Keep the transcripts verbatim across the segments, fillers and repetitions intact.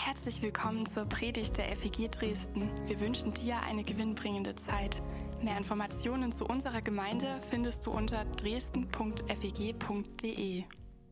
Herzlich willkommen zur Predigt der F E G Dresden. Wir wünschen dir eine gewinnbringende Zeit. Mehr Informationen zu unserer Gemeinde findest du unter dresden punkt f e g punkt d e.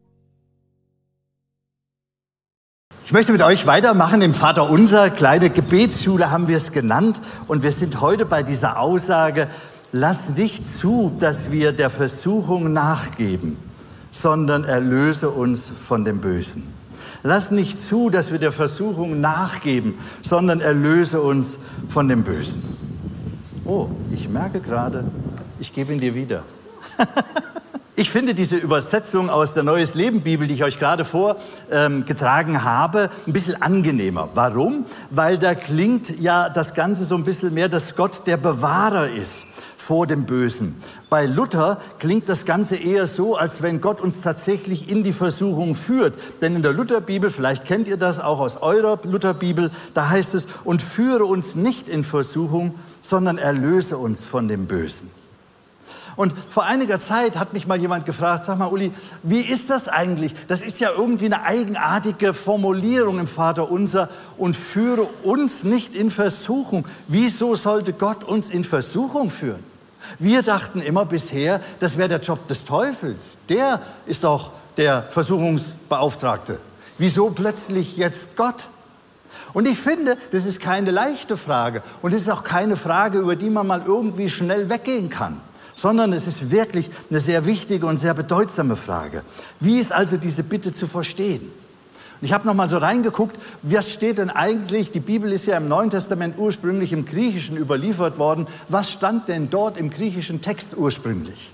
Ich möchte mit euch weitermachen im Vaterunser. Kleine Gebetsschule haben wir es genannt. Und wir sind heute bei dieser Aussage: Lass nicht zu, dass wir der Versuchung nachgeben, sondern erlöse uns von dem Bösen. Lass nicht zu, dass wir der Versuchung nachgeben, sondern erlöse uns von dem Bösen. Oh, ich merke gerade, ich gebe ihn dir wieder. Ich finde diese Übersetzung aus der Neues Leben Bibel, die ich euch gerade vorgetragen ähm, habe, ein bisschen angenehmer. Warum? Weil da klingt ja das Ganze so ein bisschen mehr, dass Gott der Bewahrer ist vor dem Bösen. Bei Luther klingt das Ganze eher so, als wenn Gott uns tatsächlich in die Versuchung führt. Denn in der Lutherbibel, vielleicht kennt ihr das auch aus eurer Lutherbibel, da heißt es: Und führe uns nicht in Versuchung, sondern erlöse uns von dem Bösen. Und vor einiger Zeit hat mich mal jemand gefragt: Sag mal, Uli, wie ist das eigentlich? Das ist ja irgendwie eine eigenartige Formulierung im Vaterunser. Und führe uns nicht in Versuchung. Wieso sollte Gott uns in Versuchung führen? Wir dachten immer bisher, das wäre der Job des Teufels. Der ist doch der Versuchungsbeauftragte. Wieso plötzlich jetzt Gott? Und ich finde, das ist keine leichte Frage. Und es ist auch keine Frage, über die man mal irgendwie schnell weggehen kann. Sondern es ist wirklich eine sehr wichtige und sehr bedeutsame Frage. Wie ist also diese Bitte zu verstehen? Und ich habe noch mal so reingeguckt, was steht denn eigentlich? Die Bibel ist ja im Neuen Testament ursprünglich im Griechischen überliefert worden. Was stand denn dort im griechischen Text ursprünglich?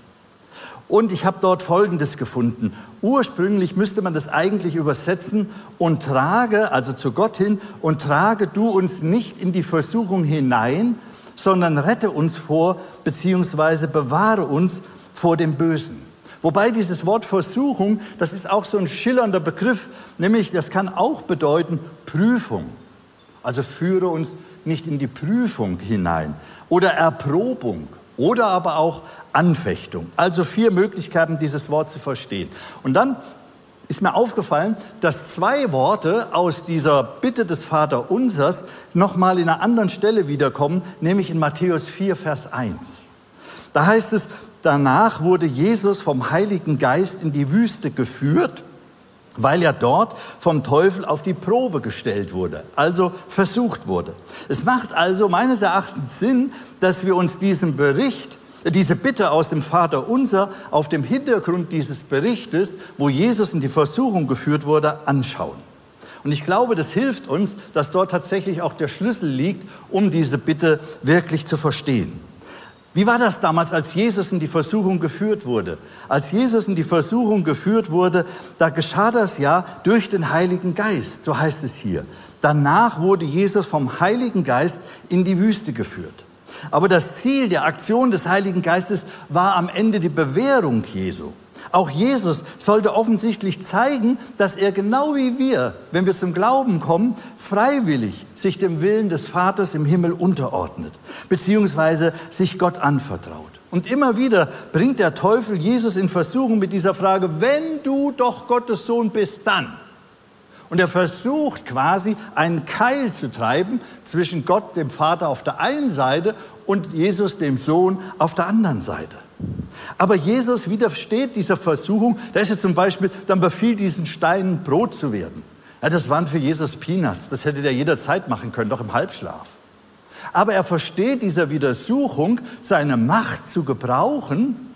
Und ich habe dort Folgendes gefunden. Ursprünglich müsste man das eigentlich übersetzen: Und trage, also zu Gott hin, und trage du uns nicht in die Versuchung hinein, sondern rette uns vor, beziehungsweise bewahre uns vor dem Bösen. Wobei dieses Wort Versuchung, das ist auch so ein schillernder Begriff, nämlich das kann auch bedeuten Prüfung. Also führe uns nicht in die Prüfung hinein oder Erprobung oder aber auch Anfechtung. Also vier Möglichkeiten, dieses Wort zu verstehen. Und dann ist mir aufgefallen, dass zwei Worte aus dieser Bitte des Vaterunsers nochmal in einer anderen Stelle wiederkommen, nämlich in Matthäus vier, Vers eins. Da heißt es: Danach wurde Jesus vom Heiligen Geist in die Wüste geführt, weil er dort vom Teufel auf die Probe gestellt wurde, also versucht wurde. Es macht also meines Erachtens Sinn, dass wir uns diesen Bericht, diese Bitte aus dem Vaterunser auf dem Hintergrund dieses Berichtes, wo Jesus in die Versuchung geführt wurde, anschauen. Und ich glaube, das hilft uns, dass dort tatsächlich auch der Schlüssel liegt, um diese Bitte wirklich zu verstehen. Wie war das damals, als Jesus in die Versuchung geführt wurde? Als Jesus in die Versuchung geführt wurde, da geschah das ja durch den Heiligen Geist, so heißt es hier. Danach wurde Jesus vom Heiligen Geist in die Wüste geführt. Aber das Ziel der Aktion des Heiligen Geistes war am Ende die Bewährung Jesu. Auch Jesus sollte offensichtlich zeigen, dass er genau wie wir, wenn wir zum Glauben kommen, freiwillig sich dem Willen des Vaters im Himmel unterordnet, beziehungsweise sich Gott anvertraut. Und immer wieder bringt der Teufel Jesus in Versuchung mit dieser Frage: Wenn du doch Gottes Sohn bist, dann. Und er versucht quasi einen Keil zu treiben zwischen Gott, dem Vater, auf der einen Seite und Jesus, dem Sohn, auf der anderen Seite. Aber Jesus widersteht dieser Versuchung. Da ist ja zum Beispiel, dann befiehlt diesen Steinen Brot zu werden. Ja, das waren für Jesus Peanuts. Das hätte er jederzeit machen können, doch im Halbschlaf. Aber er versteht dieser Widersuchung, seine Macht zu gebrauchen,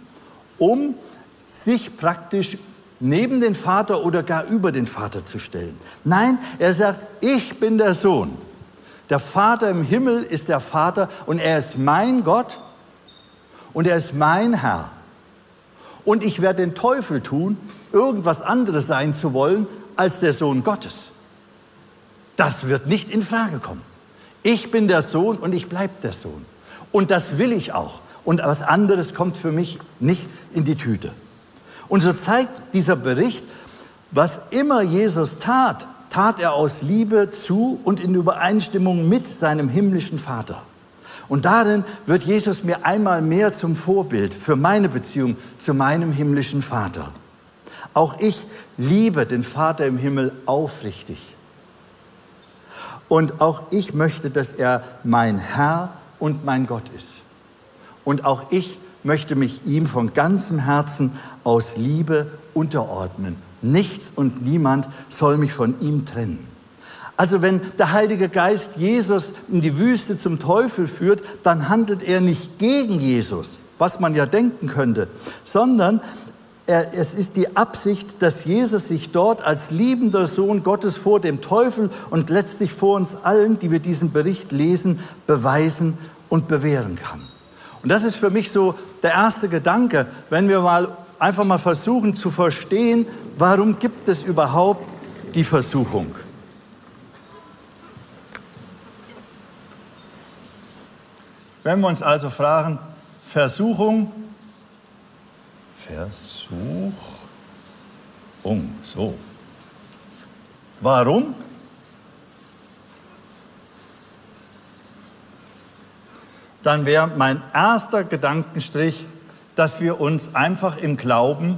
um sich praktisch neben den Vater oder gar über den Vater zu stellen. Nein, er sagt: Ich bin der Sohn. Der Vater im Himmel ist der Vater und er ist mein Gott und er ist mein Herr. Und ich werde den Teufel tun, irgendwas anderes sein zu wollen als der Sohn Gottes. Das wird nicht in Frage kommen. Ich bin der Sohn und ich bleibe der Sohn. Und das will ich auch. Und was anderes kommt für mich nicht in die Tüte. Und so zeigt dieser Bericht, was immer Jesus tat, tat er aus Liebe zu und in Übereinstimmung mit seinem himmlischen Vater. Und darin wird Jesus mir einmal mehr zum Vorbild für meine Beziehung zu meinem himmlischen Vater. Auch ich liebe den Vater im Himmel aufrichtig. Und auch ich möchte, dass er mein Herr und mein Gott ist. Und auch ich möchte mich ihm von ganzem Herzen aus Liebe unterordnen. Nichts und niemand soll mich von ihm trennen. Also wenn der Heilige Geist Jesus in die Wüste zum Teufel führt, dann handelt er nicht gegen Jesus, was man ja denken könnte, sondern er, es ist die Absicht, dass Jesus sich dort als liebender Sohn Gottes vor dem Teufel und letztlich vor uns allen, die wir diesen Bericht lesen, beweisen und bewähren kann. Und das ist für mich so der erste Gedanke, wenn wir mal einfach mal versuchen zu verstehen, warum gibt es überhaupt die Versuchung? Wenn wir uns also fragen, Versuchung, Versuchung, so. Warum? Dann wäre mein erster Gedankenstrich, dass wir uns einfach im Glauben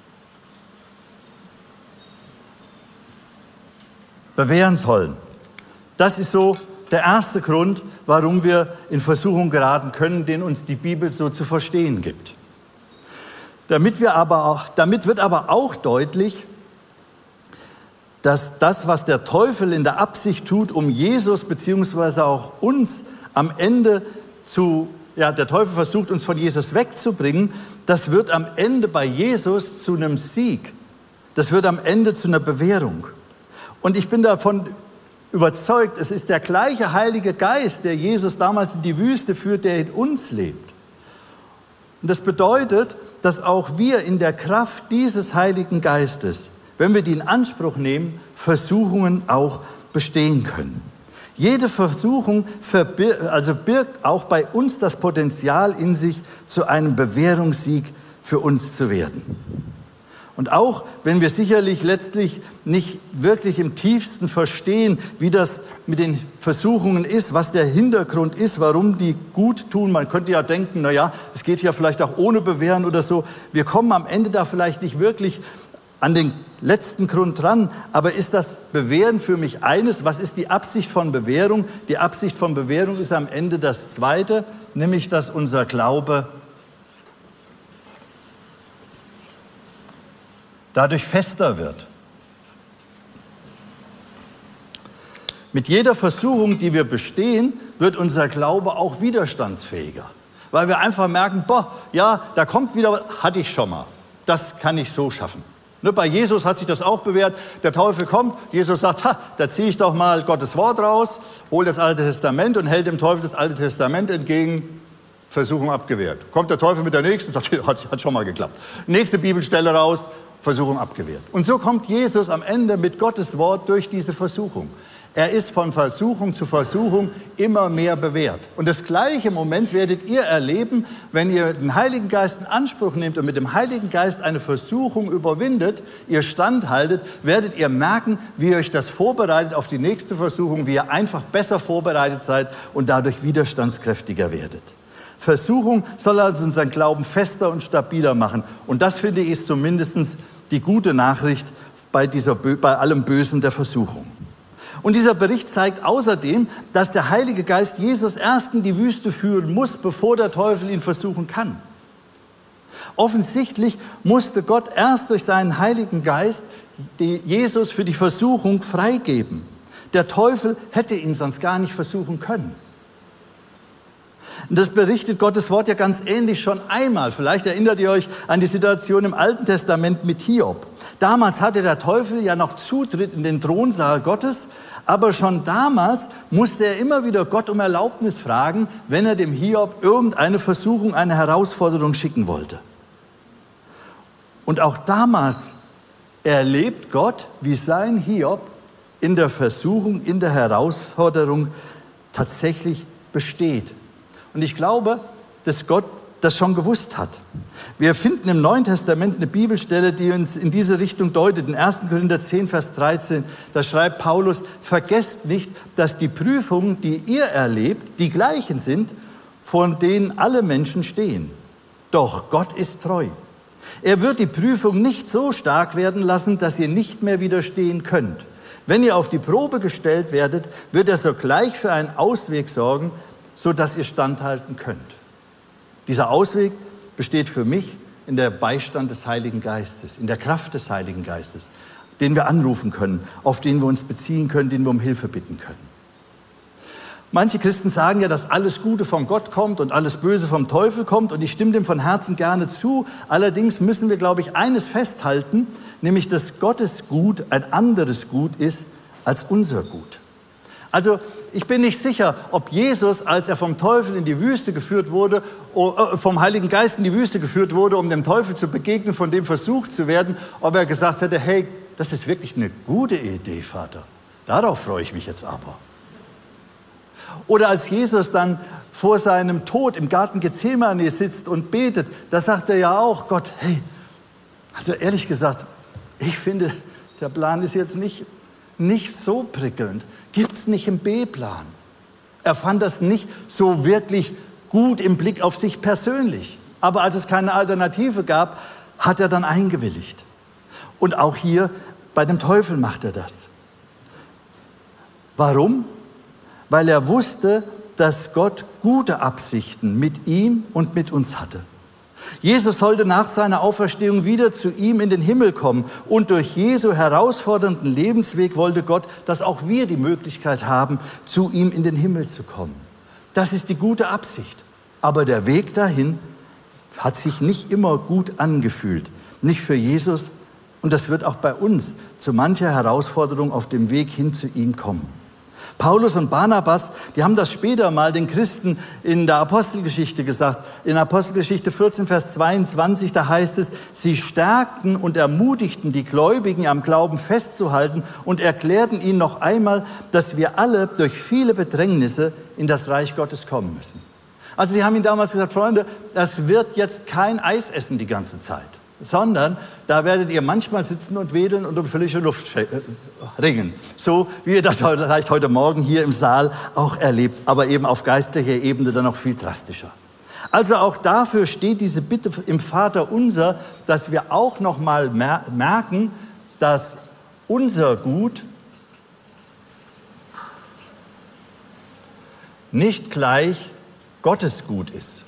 bewähren sollen. Das ist so der erste Grund, warum wir in Versuchung geraten können, den uns die Bibel so zu verstehen gibt. Damit, wir aber auch, damit wird aber auch deutlich, dass das, was der Teufel in der Absicht tut, um Jesus bzw. auch uns am Ende zu, ja, der Teufel versucht, uns von Jesus wegzubringen, das wird am Ende bei Jesus zu einem Sieg. Das wird am Ende zu einer Bewährung. Und ich bin davon überzeugt, es ist der gleiche Heilige Geist, der Jesus damals in die Wüste führt, der in uns lebt. Und das bedeutet, dass auch wir in der Kraft dieses Heiligen Geistes, wenn wir die in Anspruch nehmen, Versuchungen auch bestehen können. Jede Versuchung verbir- also birgt auch bei uns das Potenzial in sich, zu einem Bewährungssieg für uns zu werden. Und auch wenn wir sicherlich letztlich nicht wirklich im tiefsten verstehen, wie das mit den Versuchungen ist, was der Hintergrund ist, warum die gut tun. Man könnte ja denken, na ja, es geht ja vielleicht auch ohne Bewähren oder so. Wir kommen am Ende da vielleicht nicht wirklich an den letzten Grund dran. Aber ist das Bewähren für mich eines? Was ist die Absicht von Bewährung? Die Absicht von Bewährung ist am Ende das Zweite, nämlich dass unser Glaube dadurch fester wird. Mit jeder Versuchung, die wir bestehen, wird unser Glaube auch widerstandsfähiger. Weil wir einfach merken, boah, ja, da kommt wieder, hatte ich schon mal. Das kann ich so schaffen. Ne, bei Jesus hat sich das auch bewährt. Der Teufel kommt, Jesus sagt, ha, da ziehe ich doch mal Gottes Wort raus, hol das Alte Testament und hält dem Teufel das Alte Testament entgegen. Versuchung abgewehrt. Kommt der Teufel mit der nächsten und sagt, hat, hat schon mal geklappt. Nächste Bibelstelle raus, Versuchung abgewehrt. Und so kommt Jesus am Ende mit Gottes Wort durch diese Versuchung. Er ist von Versuchung zu Versuchung immer mehr bewährt. Und das gleiche Moment werdet ihr erleben, wenn ihr den Heiligen Geist in Anspruch nehmt und mit dem Heiligen Geist eine Versuchung überwindet, ihr standhaltet, werdet ihr merken, wie ihr euch das vorbereitet auf die nächste Versuchung, wie ihr einfach besser vorbereitet seid und dadurch widerstandskräftiger werdet. Versuchung soll also unseren Glauben fester und stabiler machen. Und das, finde ich, ist zumindest die gute Nachricht bei, dieser, bei allem Bösen der Versuchung. Und dieser Bericht zeigt außerdem, dass der Heilige Geist Jesus erst in die Wüste führen muss, bevor der Teufel ihn versuchen kann. Offensichtlich musste Gott erst durch seinen Heiligen Geist Jesus für die Versuchung freigeben. Der Teufel hätte ihn sonst gar nicht versuchen können. Und das berichtet Gottes Wort ja ganz ähnlich schon einmal. Vielleicht erinnert ihr euch an die Situation im Alten Testament mit Hiob. Damals hatte der Teufel ja noch Zutritt in den Thronsaal Gottes, aber schon damals musste er immer wieder Gott um Erlaubnis fragen, wenn er dem Hiob irgendeine Versuchung, eine Herausforderung schicken wollte. Und auch damals erlebt Gott, wie sein Hiob in der Versuchung, in der Herausforderung tatsächlich besteht. Und ich glaube, dass Gott das schon gewusst hat. Wir finden im Neuen Testament eine Bibelstelle, die uns in diese Richtung deutet. In ersten Korinther zehn, Vers dreizehn, da schreibt Paulus, vergesst nicht, dass die Prüfungen, die ihr erlebt, die gleichen sind, von denen alle Menschen stehen. Doch Gott ist treu. Er wird die Prüfung nicht so stark werden lassen, dass ihr nicht mehr widerstehen könnt. Wenn ihr auf die Probe gestellt werdet, wird er sogleich für einen Ausweg sorgen, sodass ihr standhalten könnt. Dieser Ausweg besteht für mich in der Beistand des Heiligen Geistes, in der Kraft des Heiligen Geistes, den wir anrufen können, auf den wir uns beziehen können, den wir um Hilfe bitten können. Manche Christen sagen ja, dass alles Gute von Gott kommt und alles Böse vom Teufel kommt, und ich stimme dem von Herzen gerne zu. Allerdings müssen wir, glaube ich, eines festhalten, nämlich dass Gottes Gut ein anderes Gut ist als unser Gut. Also ich bin nicht sicher, ob Jesus, als er vom Teufel in die Wüste geführt wurde, vom Heiligen Geist in die Wüste geführt wurde, um dem Teufel zu begegnen, von dem versucht zu werden, ob er gesagt hätte, hey, das ist wirklich eine gute Idee, Vater. Darauf freue ich mich jetzt aber. Oder als Jesus dann vor seinem Tod im Garten Gethsemane sitzt und betet, da sagt er ja auch, Gott, hey, also ehrlich gesagt, ich finde, der Plan ist jetzt nicht, nicht so prickelnd. Gibt's nicht im B-Plan. Er fand das nicht so wirklich gut im Blick auf sich persönlich. Aber als es keine Alternative gab, hat er dann eingewilligt. Und auch hier bei dem Teufel macht er das. Warum? Weil er wusste, dass Gott gute Absichten mit ihm und mit uns hatte. Jesus sollte nach seiner Auferstehung wieder zu ihm in den Himmel kommen. Und durch Jesu herausfordernden Lebensweg wollte Gott, dass auch wir die Möglichkeit haben, zu ihm in den Himmel zu kommen. Das ist die gute Absicht. Aber der Weg dahin hat sich nicht immer gut angefühlt. Nicht für Jesus. Und das wird auch bei uns zu mancher Herausforderung auf dem Weg hin zu ihm kommen. Paulus und Barnabas, die haben das später mal den Christen in der Apostelgeschichte gesagt. In Apostelgeschichte vierzehn, Vers zweiundzwanzig, da heißt es, sie stärkten und ermutigten die Gläubigen am Glauben festzuhalten und erklärten ihnen noch einmal, dass wir alle durch viele Bedrängnisse in das Reich Gottes kommen müssen. Also sie haben ihnen damals gesagt, Freunde, das wird jetzt kein Eis essen die ganze Zeit, sondern da werdet ihr manchmal sitzen und wedeln und um völlige Luft ringen. So wie ihr das vielleicht heute Morgen hier im Saal auch erlebt, aber eben auf geistlicher Ebene dann noch viel drastischer. Also auch dafür steht diese Bitte im Vater Unser, dass wir auch noch mal merken, dass unser Gut nicht gleich Gottes Gut ist.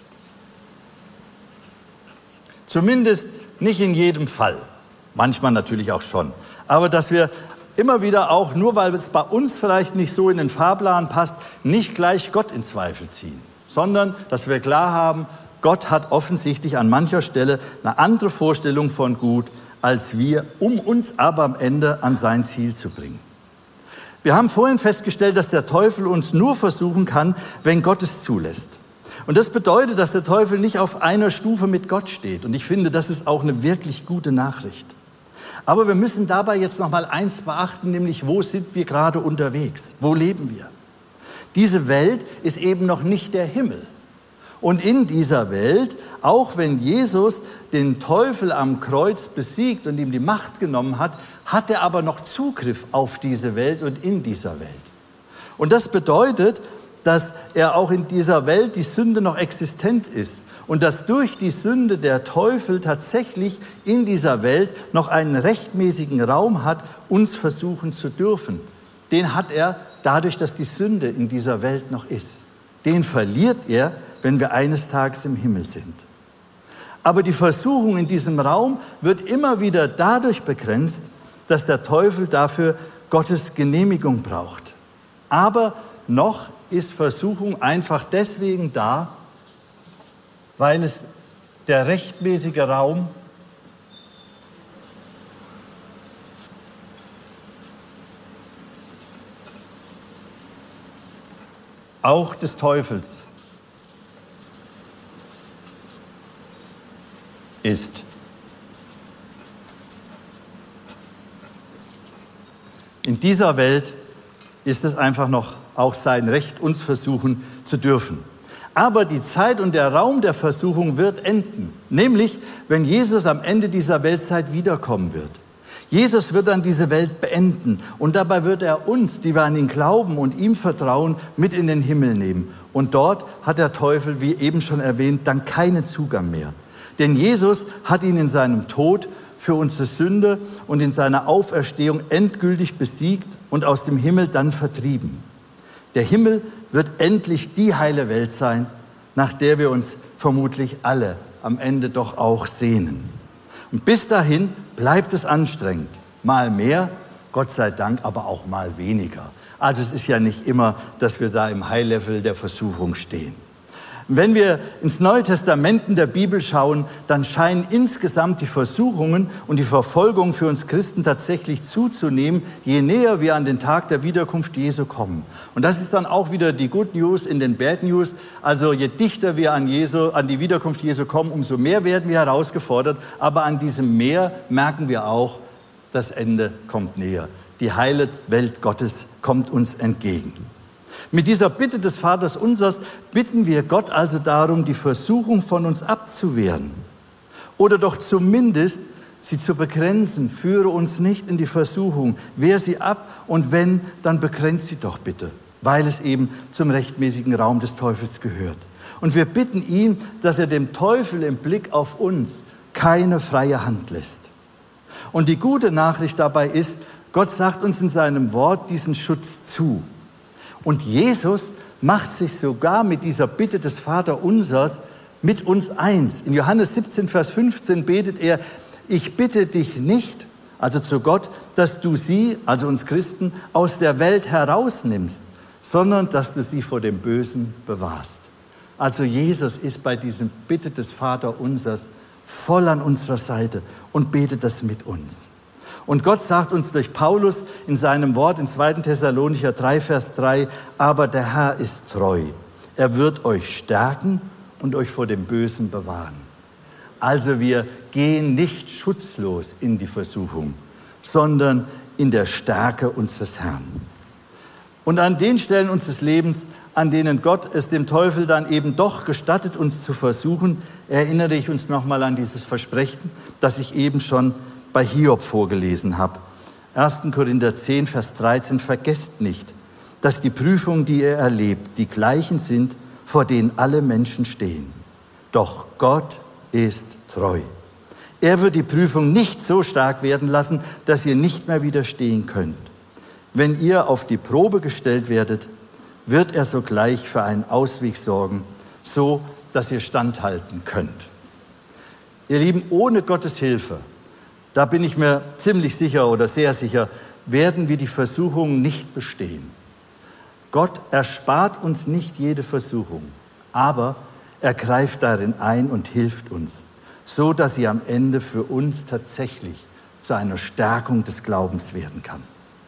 Zumindest nicht in jedem Fall. Manchmal natürlich auch schon. Aber dass wir immer wieder auch, nur weil es bei uns vielleicht nicht so in den Fahrplan passt, nicht gleich Gott in Zweifel ziehen. Sondern, dass wir klar haben, Gott hat offensichtlich an mancher Stelle eine andere Vorstellung von Gut als wir, um uns aber am Ende an sein Ziel zu bringen. Wir haben vorhin festgestellt, dass der Teufel uns nur versuchen kann, wenn Gott es zulässt. Und das bedeutet, dass der Teufel nicht auf einer Stufe mit Gott steht. Und ich finde, das ist auch eine wirklich gute Nachricht. Aber wir müssen dabei jetzt noch mal eins beachten, nämlich wo sind wir gerade unterwegs? Wo leben wir? Diese Welt ist eben noch nicht der Himmel. Und in dieser Welt, auch wenn Jesus den Teufel am Kreuz besiegt und ihm die Macht genommen hat, hat er aber noch Zugriff auf diese Welt und in dieser Welt. Und das bedeutet, dass er auch in dieser Welt die Sünde noch existent ist und dass durch die Sünde der Teufel tatsächlich in dieser Welt noch einen rechtmäßigen Raum hat, uns versuchen zu dürfen. Den hat er dadurch, dass die Sünde in dieser Welt noch ist. Den verliert er, wenn wir eines Tages im Himmel sind. Aber die Versuchung in diesem Raum wird immer wieder dadurch begrenzt, dass der Teufel dafür Gottes Genehmigung braucht. Aber noch ist Versuchung einfach deswegen da, weil es der rechtmäßige Raum auch des Teufels ist. In dieser Welt ist es einfach noch auch sein Recht, uns versuchen zu dürfen. Aber die Zeit und der Raum der Versuchung wird enden. Nämlich, wenn Jesus am Ende dieser Weltzeit wiederkommen wird. Jesus wird dann diese Welt beenden. Und dabei wird er uns, die wir an ihn glauben und ihm vertrauen, mit in den Himmel nehmen. Und dort hat der Teufel, wie eben schon erwähnt, dann keinen Zugang mehr. Denn Jesus hat ihn in seinem Tod für unsere Sünde und in seiner Auferstehung endgültig besiegt und aus dem Himmel dann vertrieben. Der Himmel wird endlich die heile Welt sein, nach der wir uns vermutlich alle am Ende doch auch sehnen. Und bis dahin bleibt es anstrengend. Mal mehr, Gott sei Dank, aber auch mal weniger. Also es ist ja nicht immer, dass wir da im High-Level der Versuchung stehen. Wenn wir ins Neue Testament in der Bibel schauen, dann scheinen insgesamt die Versuchungen und die Verfolgung für uns Christen tatsächlich zuzunehmen, je näher wir an den Tag der Wiederkunft Jesu kommen. Und das ist dann auch wieder die Good News in den Bad News. Also je dichter wir an, Jesu, an die Wiederkunft Jesu kommen, umso mehr werden wir herausgefordert. Aber an diesem Mehr merken wir auch, das Ende kommt näher. Die heile Welt Gottes kommt uns entgegen. Mit dieser Bitte des Vaters Unsers bitten wir Gott also darum, die Versuchung von uns abzuwehren. Oder doch zumindest sie zu begrenzen. Führe uns nicht in die Versuchung, wehr sie ab und wenn, dann begrenzt sie doch bitte, weil es eben zum rechtmäßigen Raum des Teufels gehört. Und wir bitten ihn, dass er dem Teufel im Blick auf uns keine freie Hand lässt. Und die gute Nachricht dabei ist, Gott sagt uns in seinem Wort diesen Schutz zu. Und Jesus macht sich sogar mit dieser Bitte des Vaterunsers mit uns eins. In Johannes siebzehn, Vers fünfzehn betet er, ich bitte dich nicht, also zu Gott, dass du sie, also uns Christen, aus der Welt herausnimmst, sondern dass du sie vor dem Bösen bewahrst. Also Jesus ist bei diesem Bitte des Vaterunsers voll an unserer Seite und betet das mit uns. Und Gott sagt uns durch Paulus in seinem Wort in zweiten Thessalonicher drei, Vers drei, aber der Herr ist treu. Er wird euch stärken und euch vor dem Bösen bewahren. Also wir gehen nicht schutzlos in die Versuchung, sondern in der Stärke unseres Herrn. Und an den Stellen unseres Lebens, an denen Gott es dem Teufel dann eben doch gestattet, uns zu versuchen, erinnere ich uns nochmal an dieses Versprechen, das ich eben schon bei Hiob vorgelesen habe. erster Korinther zehn, Vers dreizehn, vergesst nicht, dass die Prüfungen, die ihr erlebt, die gleichen sind, vor denen alle Menschen stehen. Doch Gott ist treu. Er wird die Prüfung nicht so stark werden lassen, dass ihr nicht mehr widerstehen könnt. Wenn ihr auf die Probe gestellt werdet, wird er sogleich für einen Ausweg sorgen, so dass ihr standhalten könnt. Ihr Lieben, ohne Gottes Hilfe, da bin ich mir ziemlich sicher oder sehr sicher, werden wir die Versuchung nicht bestehen. Gott erspart uns nicht jede Versuchung, aber er greift darin ein und hilft uns, so dass sie am Ende für uns tatsächlich zu einer Stärkung des Glaubens werden kann.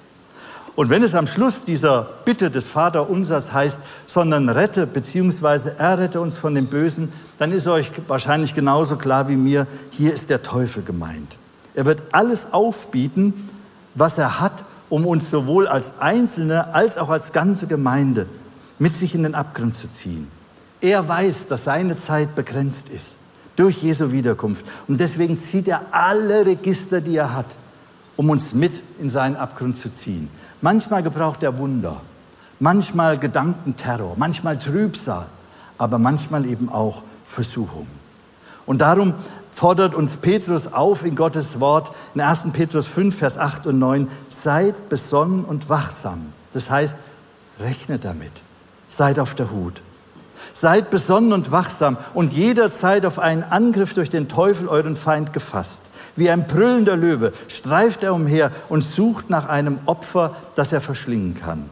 Und wenn es am Schluss dieser Bitte des Vaterunsers heißt, sondern rette bzw. errette uns von dem Bösen, dann ist euch wahrscheinlich genauso klar wie mir, hier ist der Teufel gemeint. Er wird alles aufbieten, was er hat, um uns sowohl als Einzelne als auch als ganze Gemeinde mit sich in den Abgrund zu ziehen. Er weiß, dass seine Zeit begrenzt ist durch Jesu Wiederkunft. Und deswegen zieht er alle Register, die er hat, um uns mit in seinen Abgrund zu ziehen. Manchmal gebraucht er Wunder, manchmal Gedankenterror, manchmal Trübsal, aber manchmal eben auch Versuchung. Und darum fordert uns Petrus auf in Gottes Wort in erster Petrus fünf, Vers acht und neun, seid besonnen und wachsam. Das heißt, rechnet damit, seid auf der Hut. Seid besonnen und wachsam und jederzeit auf einen Angriff durch den Teufel, euren Feind, gefasst. Wie ein brüllender Löwe streift er umher und sucht nach einem Opfer, das er verschlingen kann.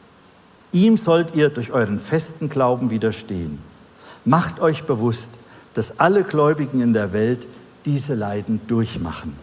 Ihm sollt ihr durch euren festen Glauben widerstehen. Macht euch bewusst, dass alle Gläubigen in der Welt diese Leiden durchmachen.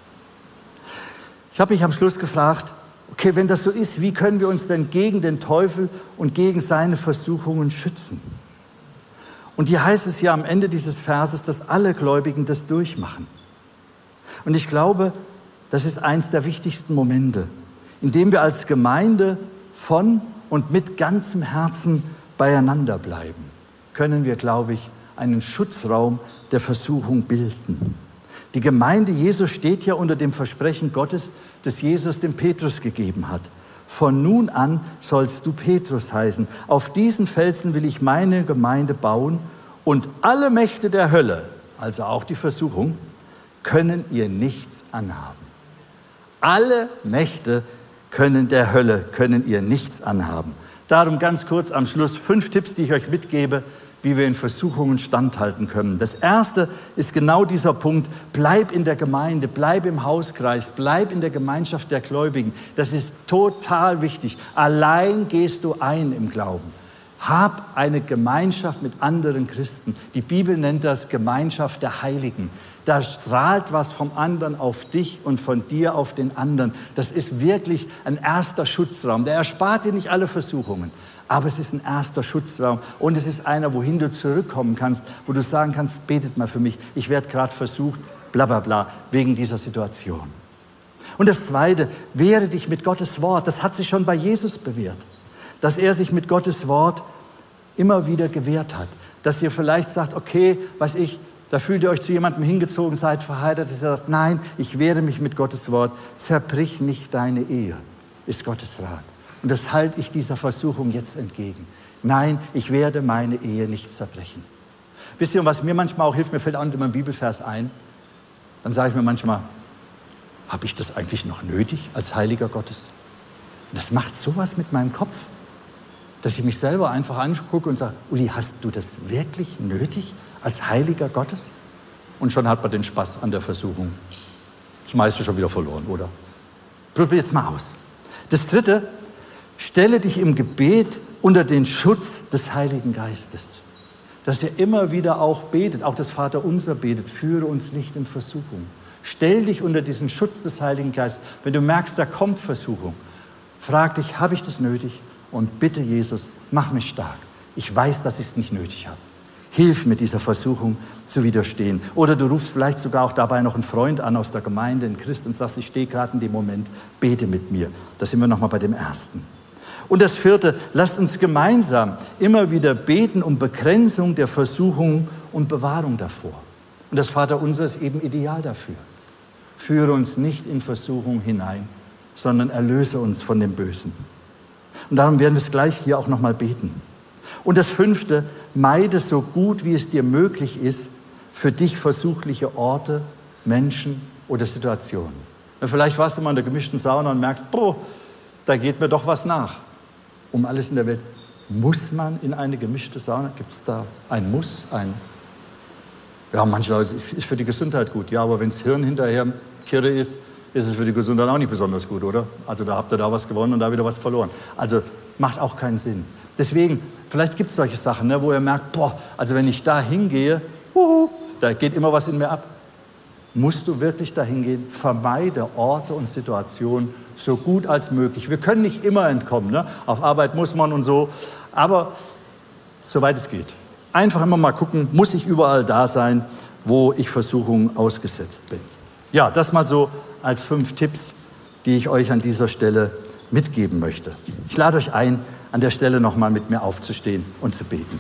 Ich habe mich am Schluss gefragt, okay, wenn das so ist, wie können wir uns denn gegen den Teufel und gegen seine Versuchungen schützen? Und hier heißt es ja am Ende dieses Verses, dass alle Gläubigen das durchmachen. Und ich glaube, das ist eins der wichtigsten Momente, in dem wir als Gemeinde von und mit ganzem Herzen beieinander bleiben, können wir, glaube ich, einen Schutzraum der Versuchung bilden. Die Gemeinde Jesu steht ja unter dem Versprechen Gottes, das Jesus dem Petrus gegeben hat. Von nun an sollst du Petrus heißen. Auf diesen Felsen will ich meine Gemeinde bauen und alle Mächte der Hölle, also auch die Versuchung, können ihr nichts anhaben. Alle Mächte können der Hölle, können ihr nichts anhaben. Darum ganz kurz am Schluss fünf Tipps, die ich euch mitgebe, wie wir in Versuchungen standhalten können. Das erste ist genau dieser Punkt: Bleib in der Gemeinde, bleib im Hauskreis, bleib in der Gemeinschaft der Gläubigen. Das ist total wichtig. Allein gehst du ein im Glauben. Hab eine Gemeinschaft mit anderen Christen. Die Bibel nennt das Gemeinschaft der Heiligen. Da strahlt was vom anderen auf dich und von dir auf den anderen. Das ist wirklich ein erster Schutzraum. Der erspart dir nicht alle Versuchungen, aber es ist ein erster Schutzraum. Und es ist einer, wohin du zurückkommen kannst, wo du sagen kannst, betet mal für mich, ich werde gerade versucht, bla bla bla, wegen dieser Situation. Und das Zweite, wehre dich mit Gottes Wort. Das hat sich schon bei Jesus bewährt, dass er sich mit Gottes Wort immer wieder gewehrt hat. Dass ihr vielleicht sagt, okay, weiß ich, da fühlt ihr euch zu jemandem hingezogen, seid verheiratet, dass ihr sagt, nein, ich wehre mich mit Gottes Wort. Zerbrich nicht deine Ehe, ist Gottes Rat. Und das halte ich dieser Versuchung jetzt entgegen. Nein, ich werde meine Ehe nicht zerbrechen. Wisst ihr, was mir manchmal auch hilft, mir fällt auch immer ein Bibelvers ein, dann sage ich mir manchmal, habe ich das eigentlich noch nötig als Heiliger Gottes? Und das macht sowas mit meinem Kopf, dass ich mich selber einfach angucke und sage, Uli, hast du das wirklich nötig als Heiliger Gottes? Und schon hat man den Spaß an der Versuchung. Das meiste schon wieder verloren, oder? Probier jetzt mal aus. Das Dritte, stelle dich im Gebet unter den Schutz des Heiligen Geistes. Dass ihr immer wieder auch betet, auch das Vaterunser betet, führe uns nicht in Versuchung. Stell dich unter diesen Schutz des Heiligen Geistes. Wenn du merkst, da kommt Versuchung, frag dich, habe ich das nötig? Und bitte, Jesus, mach mich stark. Ich weiß, dass ich es nicht nötig habe. Hilf mir, dieser Versuchung zu widerstehen. Oder du rufst vielleicht sogar auch dabei noch einen Freund an aus der Gemeinde, einen Christ, und sagst, ich stehe gerade in dem Moment, bete mit mir. Da sind wir nochmal bei dem Ersten. Und das Vierte, lasst uns gemeinsam immer wieder beten um Begrenzung der Versuchung und Bewahrung davor. Und das Vaterunser ist eben ideal dafür. Führe uns nicht in Versuchung hinein, sondern erlöse uns von dem Bösen. Und darum werden wir es gleich hier auch nochmal beten. Und das Fünfte, meide so gut, wie es dir möglich ist, für dich versuchliche Orte, Menschen oder Situationen. Und vielleicht warst du mal in der gemischten Sauna und merkst, boah, da geht mir doch was nach. Um alles in der Welt, muss man in eine gemischte Sauna? Gibt es da ein Muss? Ein ja, manche Leute, es ist für die Gesundheit gut. Ja, aber wenn das Hirn hinterher kirre ist, ist es für die Gesundheit auch nicht besonders gut, oder? Also da habt ihr da was gewonnen und da wieder was verloren. Also macht auch keinen Sinn. Deswegen, vielleicht gibt es solche Sachen, ne, wo ihr merkt, boah, also wenn ich da hingehe, uhu, da geht immer was in mir ab. Musst du wirklich da hingehen? Vermeide Orte und Situationen so gut als möglich. Wir können nicht immer entkommen, ne? Auf Arbeit muss man und so, aber soweit es geht. Einfach immer mal gucken, muss ich überall da sein, wo ich Versuchungen ausgesetzt bin. Ja, das mal so als fünf Tipps, die ich euch an dieser Stelle mitgeben möchte. Ich lade euch ein, an der Stelle nochmal mit mir aufzustehen und zu beten.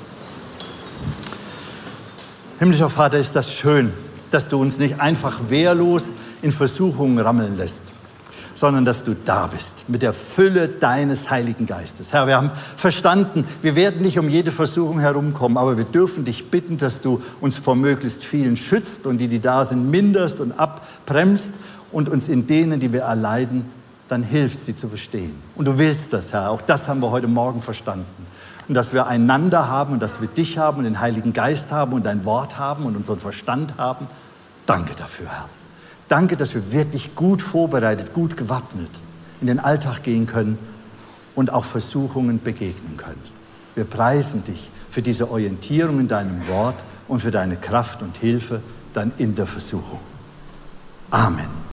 Himmlischer Vater, ist das schön, dass du uns nicht einfach wehrlos in Versuchungen rammeln lässt, sondern dass du da bist mit der Fülle deines Heiligen Geistes. Herr, wir haben verstanden, wir werden nicht um jede Versuchung herumkommen, aber wir dürfen dich bitten, dass du uns vor möglichst vielen schützt und die, die da sind, minderst und abbremst und uns in denen, die wir erleiden, dann hilfst, sie zu bestehen. Und du willst das, Herr. Auch das haben wir heute Morgen verstanden. Und dass wir einander haben und dass wir dich haben und den Heiligen Geist haben und dein Wort haben und unseren Verstand haben. Danke dafür, Herr. Danke, dass wir wirklich gut vorbereitet, gut gewappnet in den Alltag gehen können und auch Versuchungen begegnen können. Wir preisen dich für diese Orientierung in deinem Wort und für deine Kraft und Hilfe dann in der Versuchung. Amen.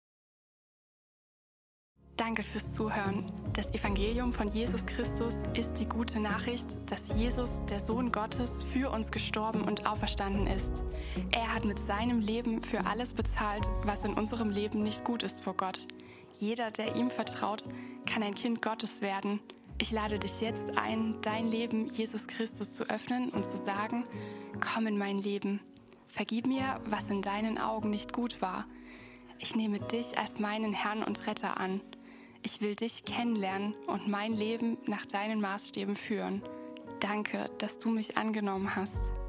Danke fürs Zuhören. Das Evangelium von Jesus Christus ist die gute Nachricht, dass Jesus, der Sohn Gottes, für uns gestorben und auferstanden ist. Er hat mit seinem Leben für alles bezahlt, was in unserem Leben nicht gut ist vor Gott. Jeder, der ihm vertraut, kann ein Kind Gottes werden. Ich lade dich jetzt ein, dein Leben Jesus Christus zu öffnen und zu sagen, komm in mein Leben. Vergib mir, was in deinen Augen nicht gut war. Ich nehme dich als meinen Herrn und Retter an. Ich will dich kennenlernen und mein Leben nach deinen Maßstäben führen. Danke, dass du mich angenommen hast.